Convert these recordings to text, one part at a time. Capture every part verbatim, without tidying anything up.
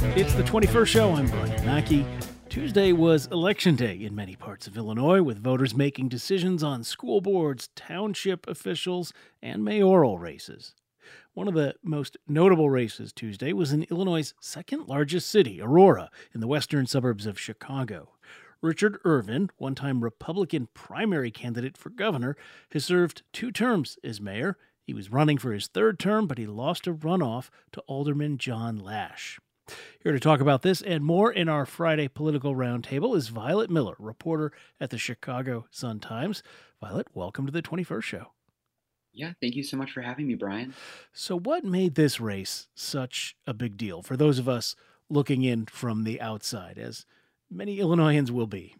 It's the twenty-first show. I'm Brian Mackey. Tuesday was Election Day in many parts of Illinois, with voters making decisions on school boards, township officials, and mayoral races. One of the most notable races Tuesday was in Illinois' second largest city, Aurora, in the western suburbs of Chicago. Richard Irvin, one-time Republican primary candidate for governor, has served two terms as mayor. He was running for his third term, but he lost a runoff to Alderman John Lash. Here to talk about this and more in our Friday Political Roundtable is Violet Miller, reporter at the Chicago Sun-Times. Violet, welcome to the twenty-first show. Yeah, thank you so much for having me, Brian. So what made this race such a big deal for those of us looking in from the outside, as many Illinoisans will be?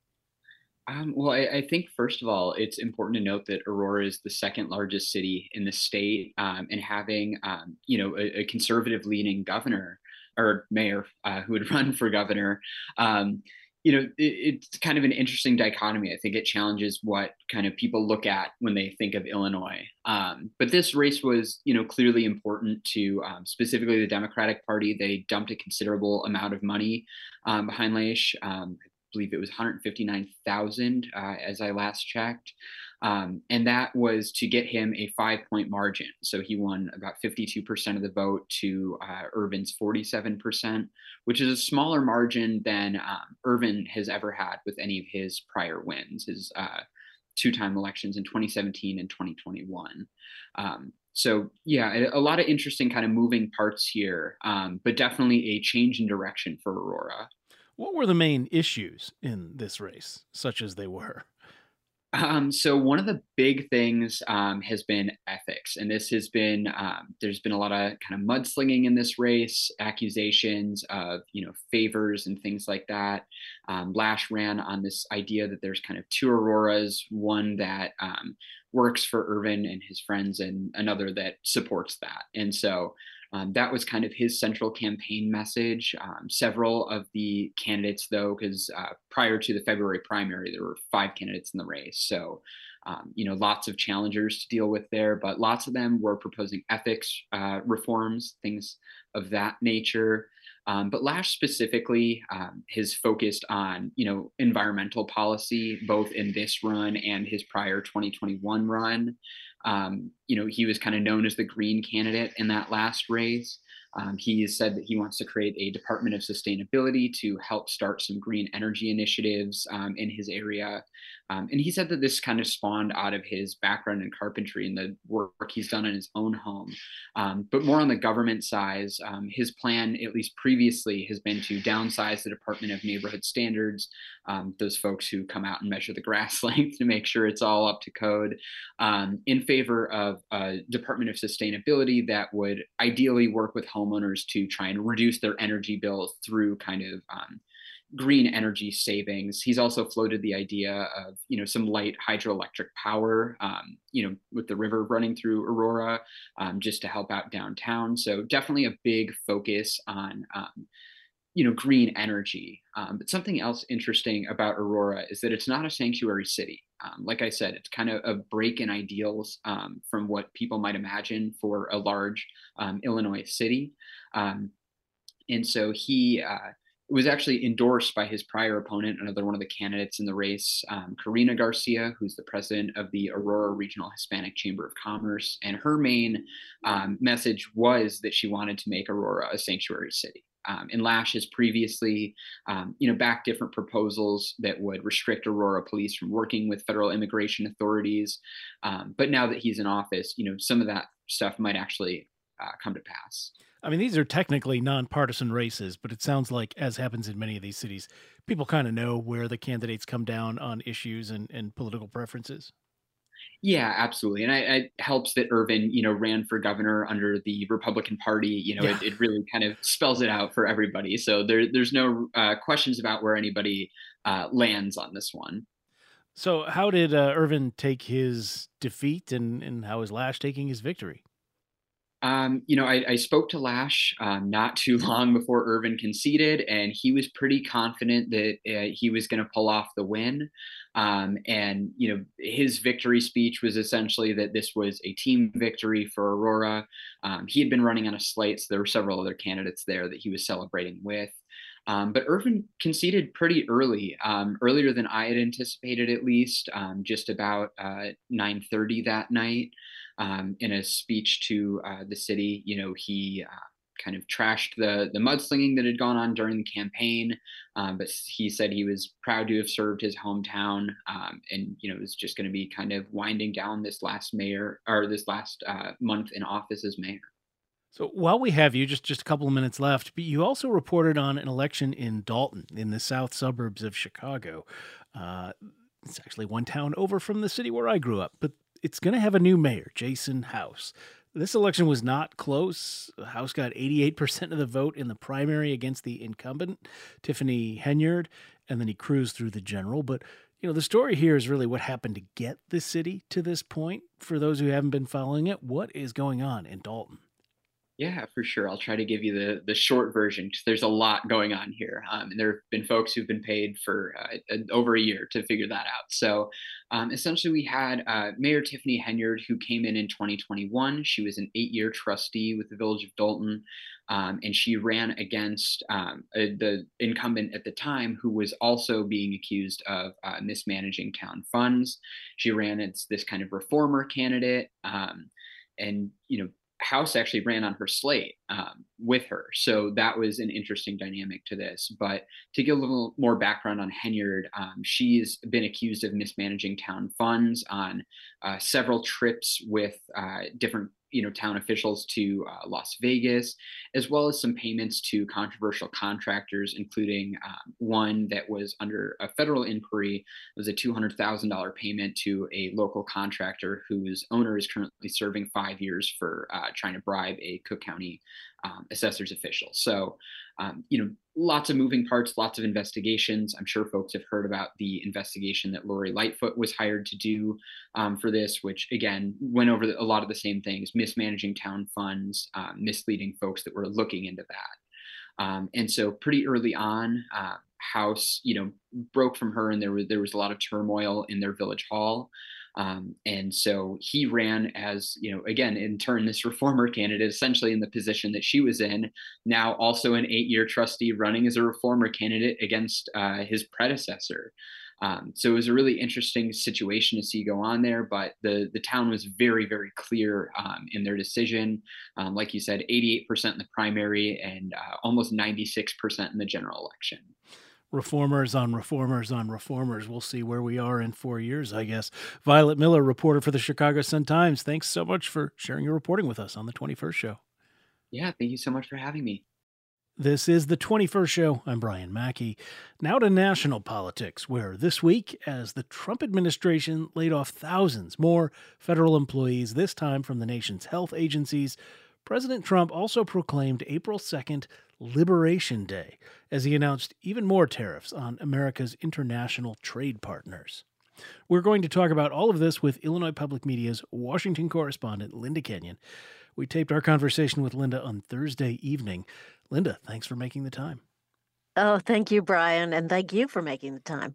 Um, well, I, I think first of all, it's important to note that Aurora is the second largest city in the state, um, and having um, you know a, a conservative-leaning governor or mayor uh, who would run for governor. Um, you know, it, it's kind of an interesting dichotomy. I think it challenges what kind of people look at when they think of Illinois. Um, but this race was, you know, clearly important to um, specifically the Democratic Party. They dumped a considerable amount of money um, behind Lash. Um, believe it was one hundred fifty-nine thousand uh, as I last checked. Um, and that was to get him a five point margin. So he won about fifty-two percent of the vote to uh, Irvin's forty-seven percent, which is a smaller margin than um, Irvin has ever had with any of his prior wins, his uh, two time elections in twenty seventeen and twenty twenty-one. Um, so, yeah, a, a lot of interesting kind of moving parts here, um, but definitely a change in direction for Aurora. What were the main issues in this race, such as they were? Um, so one of the big things um, has been ethics, and this has been um, there's been a lot of kind of mudslinging in this race, accusations of you know favors and things like that. Um, Lash ran on this idea that there's kind of two Auroras, one that um, works for Irvin and his friends, and another that supports that, and so. Um, that was kind of his central campaign message. Um, several of the candidates, though, because uh, prior to the February primary, there were five candidates in the race. So, um, you know, lots of challengers to deal with there, but lots of them were proposing ethics uh, reforms, things of that nature. Um, but Lash specifically um, has focused on, you know, environmental policy, both in this run and his prior twenty twenty-one run. Um, you know, he was kind of known as the green candidate in that last race. Um, he has said that he wants to create a Department of Sustainability to help start some green energy initiatives um, in his area. Um, and he said that this kind of spawned out of his background in carpentry and the work he's done in his own home. Um, but more on the government side, um, his plan, at least previously, has been to downsize the Department of Neighborhood Standards, um, those folks who come out and measure the grass length to make sure it's all up to code, um, in favor of a Department of Sustainability that would ideally work with homeowners to try and reduce their energy bills through kind of um, green energy savings. He's also floated the idea of, you know, some light hydroelectric power, um, you know, with the river running through Aurora, um, just to help out downtown. So definitely a big focus on, um, you know, green energy. Um, but something else interesting about Aurora is that it's not a sanctuary city. Um, like I said, it's kind of a break in ideals um, from what people might imagine for a large um, Illinois city. Um, and so he uh, was actually endorsed by his prior opponent, another one of the candidates in the race, um, Karina Garcia, who's the president of the Aurora Regional Hispanic Chamber of Commerce. And her main um, message was that she wanted to make Aurora a sanctuary city. Um, and Lash has previously, um, you know, backed different proposals that would restrict Aurora police from working with federal immigration authorities. Um, but now that he's in office, you know, some of that stuff might actually uh, come to pass. I mean, these are technically nonpartisan races, but it sounds like, as happens in many of these cities, people kind of know where the candidates come down on issues and, and political preferences. Yeah, absolutely. And I, it helps that Irvin, you know, ran for governor under the Republican Party. You know, Yeah. it, it really kind of spells it out for everybody. So there, there's no uh, questions about where anybody uh, lands on this one. So how did uh, Irvin take his defeat, and, and how is Lash taking his victory? Um, you know, I, I spoke to Lash um, not too long before Irvin conceded, and he was pretty confident that uh, he was going to pull off the win. Um, and you know, his victory speech was essentially that this was a team victory for Aurora. Um, he had been running on a slate, so there were several other candidates there that he was celebrating with. Um, but Irvin conceded pretty early, um, earlier than I had anticipated, at least, um, just about uh, nine thirty that night um, in a speech to uh, the city. You know, he uh, kind of trashed the the mudslinging that had gone on during the campaign, um, but he said he was proud to have served his hometown, um, and you know, was just going to be kind of winding down this last mayor or this last uh, month in office as mayor. So while we have you, just just a couple of minutes left, but you also reported on an election in Dalton, in the south suburbs of Chicago. Uh, it's actually one town over from the city where I grew up, but it's going to have a new mayor, Jason House. This election was not close. House got eighty-eight percent of the vote in the primary against the incumbent, Tiffany Henyard, and then he cruised through the general. But, you know, the story here is really what happened to get the city to this point. For those who haven't been following it, what is going on in Dalton? Yeah, for sure. I'll try to give you the the short version because there's a lot going on here, um, and there have been folks who've been paid for uh, uh, over a year to figure that out. So, um, essentially, we had uh, Mayor Tiffany Henyard who came in in twenty twenty-one. She was an eight-year trustee with the Village of Dalton, um, and she ran against um, uh, the incumbent at the time, who was also being accused of uh, mismanaging town funds. She ran as this kind of reformer candidate, um, and you know House actually ran on her slate um, with her. So that was an interesting dynamic to this. But to give a little more background on Henyard, um, she's been accused of mismanaging town funds on uh, several trips with uh, different you know town officials to uh, Las Vegas, as well as some payments to controversial contractors, including um, one that was under a federal inquiry. It was a two hundred thousand dollars payment to a local contractor whose owner is currently serving five years for uh, trying to bribe a Cook County um, assessor's official. So, um, you know, lots of moving parts, lots of investigations. I'm sure folks have heard about the investigation that Lori Lightfoot was hired to do um, for this, which again went over the, a lot of the same things: mismanaging town funds, um, misleading folks that were looking into that. Um, and so, pretty early on, uh, House, you know, broke from her, and there was there was a lot of turmoil in their village hall. Um, and so he ran as, you know, again, in turn, this reformer candidate, essentially in the position that she was in, now also an eight year trustee running as a reformer candidate against uh, his predecessor. Um, so it was a really interesting situation to see go on there, but the the town was very, very clear um, in their decision. Um, like you said, eighty-eight percent in the primary and uh, almost ninety-six percent in the general election. Reformers on reformers on reformers. We'll see where we are in four years, I guess. Violet Miller, reporter for the Chicago Sun-Times. Thanks so much for sharing your reporting with us on the twenty-first Show. Yeah, thank you so much for having me. This is the twenty-first Show. I'm Brian Mackey. Now to national politics, where this week, as the Trump administration laid off thousands more federal employees, this time from the nation's health agencies, President Trump also proclaimed April second Liberation Day as he announced even more tariffs on America's international trade partners. We're going to talk about all of this with Illinois Public Media's Washington correspondent, Linda Kenyon. We taped our conversation with Linda on Thursday evening. Linda, thanks for making the time. Oh, thank you, Brian, and thank you for making the time.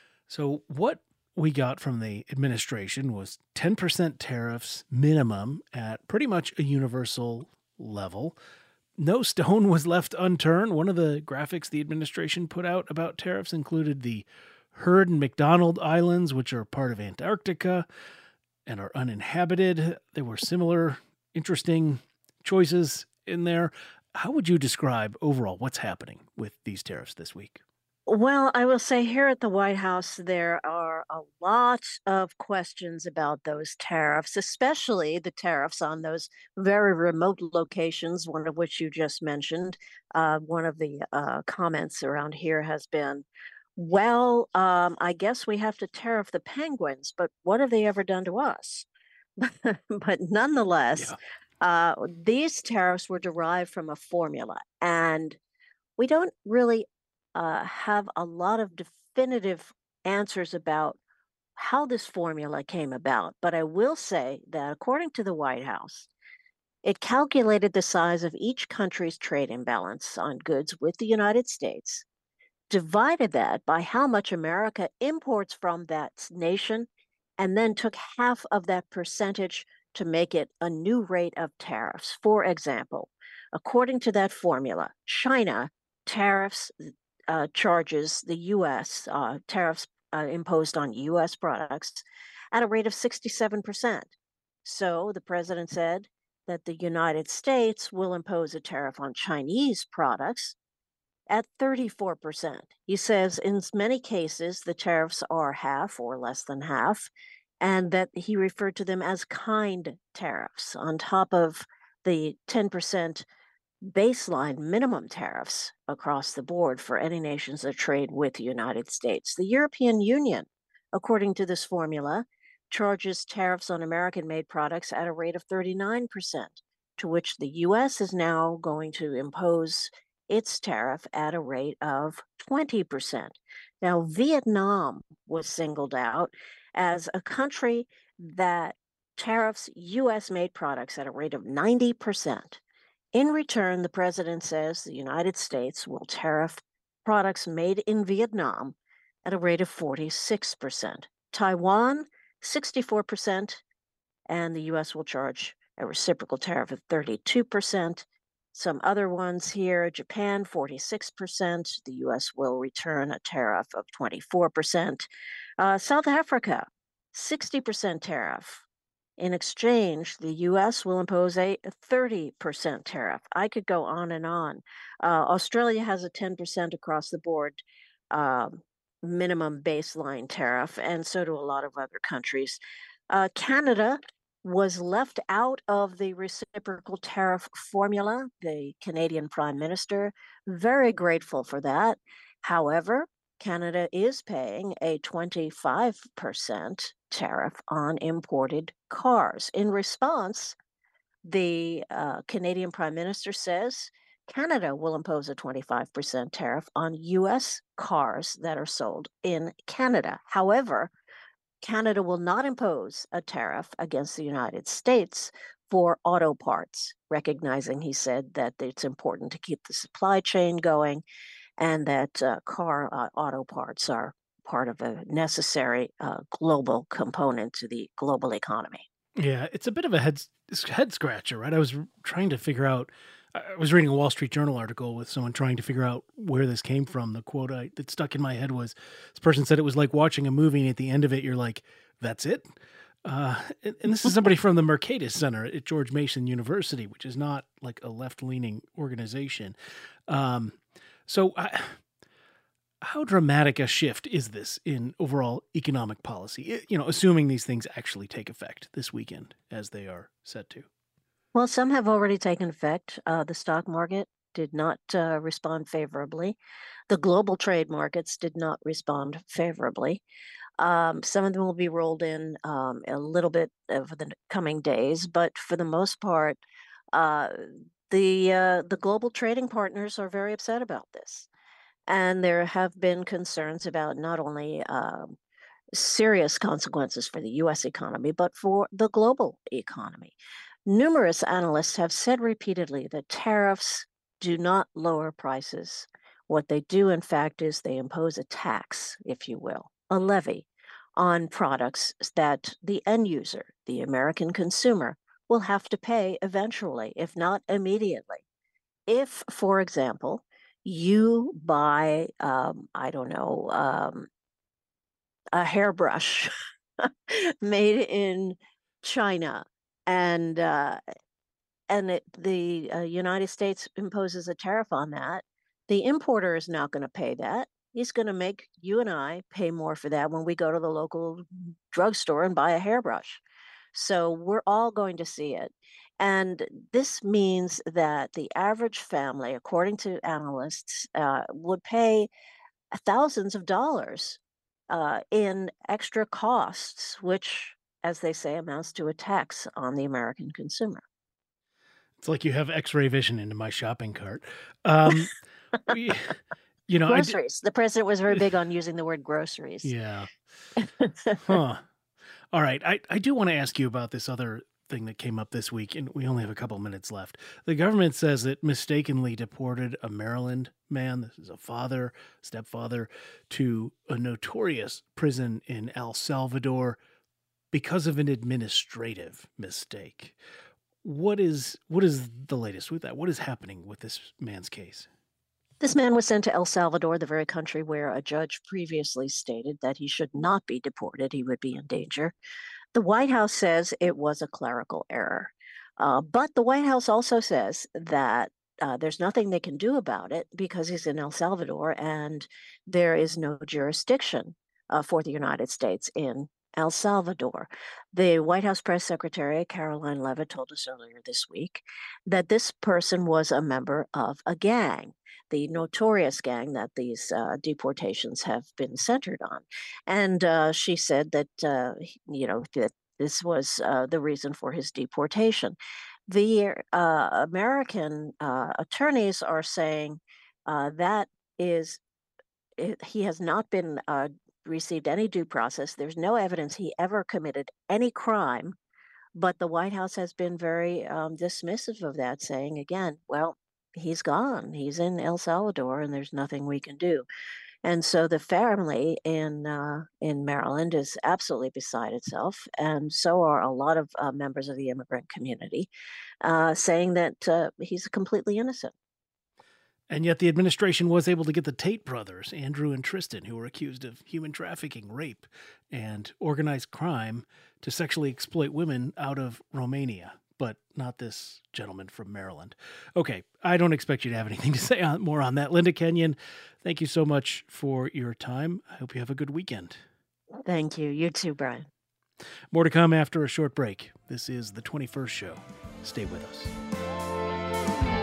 So, what we got from the administration was ten percent tariffs minimum at pretty much a universal level. No stone was left unturned. One of the graphics the administration put out about tariffs included the Heard and McDonald Islands, which are part of Antarctica and are uninhabited. There were similar interesting choices in there. How would you describe overall what's happening with these tariffs this week? Well, I will say here at the White House, there are a lot of questions about those tariffs, especially the tariffs on those very remote locations, one of which you just mentioned. Uh, one of the uh, comments around here has been, well, um, I guess we have to tariff the penguins, but what have they ever done to us? But nonetheless, Yeah. uh, these tariffs were derived from a formula, and we don't really uh, have a lot of definitive answers about how this formula came about. But I will say that according to the White House, It calculated the size of each country's trade imbalance on goods with the United States, divided that by how much America imports from that s- nation, and then took half of that percentage to make it a new rate of tariffs. For example, according to that formula, China tariffs uh, charges the U S uh, tariffs uh, imposed on U S products at a rate of sixty-seven percent. So the president said that the United States will impose a tariff on Chinese products at thirty-four percent. He says in s- many cases, the tariffs are half or less than half, and that he referred to them as kind tariffs on top of the ten percent baseline minimum tariffs across the board for any nations that trade with the United States. The European Union, according to this formula, charges tariffs on American made products at a rate of thirty-nine percent, to which the U S is now going to impose its tariff at a rate of twenty percent. Now, Vietnam was singled out as a country that tariffs U S made products at a rate of ninety percent. In return, the president says the United States will tariff products made in Vietnam at a rate of forty-six percent. Taiwan, sixty-four percent, and the U S will charge a reciprocal tariff of thirty-two percent. Some other ones here, Japan, forty-six percent. The U S will return a tariff of twenty-four percent. Uh, South Africa, sixty percent tariff. In exchange, the U S will impose a thirty percent tariff. I could go on and on. Uh, Australia has a ten percent across the board um, minimum baseline tariff, and so do a lot of other countries. Uh, Canada was left out of the reciprocal tariff formula. The Canadian Prime Minister, very grateful for that. However, Canada is paying a twenty-five percent tariff on imported cars. In response, the uh, Canadian Prime Minister says Canada will impose a twenty-five percent tariff on U S cars that are sold in Canada. However, Canada will not impose a tariff against the United States for auto parts, recognizing, he said, that it's important to keep the supply chain going and that uh, car uh, auto parts are part of a necessary uh, global component to the global economy. Yeah, it's a bit of a head head scratcher, right? I was r- trying to figure out. I I was reading a Wall Street Journal article with someone trying to figure out where this came from. The quote I, that stuck in my head was this person said it was like watching a movie, and at the end of it, you're like, "That's it." Uh, and, and this is somebody from the Mercatus Center at George Mason University, which is not like a left leaning organization. Um, so, I, how dramatic a shift is this in overall economic policy? I- You know, assuming these things actually take effect this weekend as they are set to. Well, some have already taken effect. Uh, the stock market did not uh, respond favorably. The global trade markets did not respond favorably. Um, some of them will be rolled in um, a little bit over the coming days, but for the most part, uh, the uh, the global trading partners are very upset about this, and there have been concerns about not only um, serious consequences for the U S economy, but for the global economy. Numerous analysts have said repeatedly that tariffs do not lower prices. What they do, in fact, is they impose a tax, if you will, a levy on products that the end user, the American consumer, will have to pay eventually, if not immediately. If, for example, you buy, um, I don't know, um, a hairbrush made in China, and uh, and it, the uh, United States imposes a tariff on that, the importer is not going to pay that. He's going to make you and I pay more for that when we go to the local drugstore and buy a hairbrush. So we're all going to see it. And this means that the average family, according to analysts, uh, would pay thousands of dollars uh, in extra costs, which, as they say, amounts to a tax on the American consumer. It's like you have X-ray vision into my shopping cart. Um, we, you know, I did, Groceries. The president was very big on using the word groceries. yeah, huh. All right, I I do want to ask you about this other thing that came up this week, and we only have a couple minutes left. The government says it mistakenly deported a Maryland man, this is a father, stepfather, to a notorious prison in El Salvador because of an administrative mistake. What is what is the latest with that? What is happening with this man's case? This man was sent to El Salvador, the very country where a judge previously stated that he should not be deported. He would be in danger. The White House says it was a clerical error. Uh, but the White House also says that uh, there's nothing they can do about it because he's in El Salvador and there is no jurisdiction uh, for the United States in El Salvador. The White House press secretary, Caroline Leavitt, told us earlier this week that this person was a member of a gang, the notorious gang that these uh, deportations have been centered on. And uh, she said that, uh, you know, that this was uh, the reason for his deportation. The uh, American uh, attorneys are saying uh, that is, it, he has not been uh, received any due process. There's no evidence he ever committed any crime, but the White House has been very um, dismissive of that, saying again, well, he's gone. He's in El Salvador, and there's nothing we can do. And so the family in uh, in Maryland is absolutely beside itself, and so are a lot of uh, members of the immigrant community, uh, saying that uh, he's completely innocent. And yet the administration was able to get the Tate brothers, Andrew and Tristan, who were accused of human trafficking, rape, and organized crime to sexually exploit women, out of Romania, but not this gentleman from Maryland. Okay, I don't expect you to have anything to say on, more on that. Linda Kenyon, thank you so much for your time. I hope you have a good weekend. Thank you. You too, Brian. More to come after a short break. This is The twenty-first Show. Stay with us.